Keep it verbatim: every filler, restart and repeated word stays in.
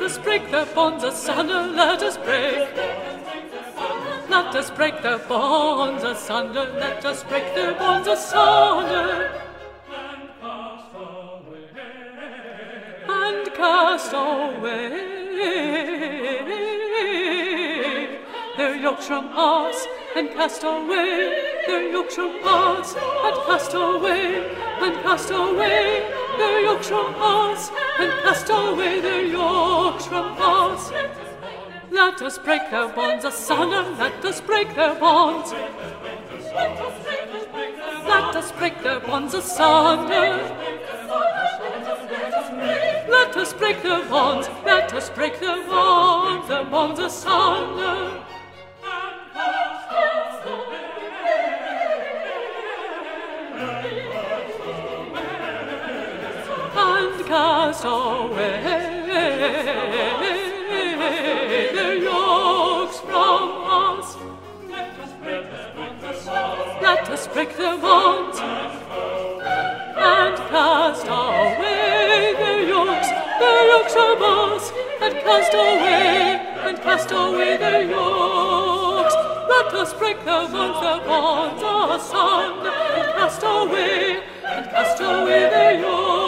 us break the bonds asunder, let us break. Let us break the bonds asunder, let us break the bonds asunder. And cast away their yokes from us, and cast away their yokes from us, and cast away, and cast away their yokes from us, and cast away their yokes from us. Let us break their bonds asunder, let us break their bonds. Let us break their bonds asunder. Let us break their bonds, let us break their bonds, their bonds asunder. And cast away their yokes from us. Let us break their bonds, let us break their bonds, and cast away their yokes, their yokes from us, and cast away, and cast away their yokes. Let us break their bonds, their bonds asunder, and cast away, and cast away their yokes.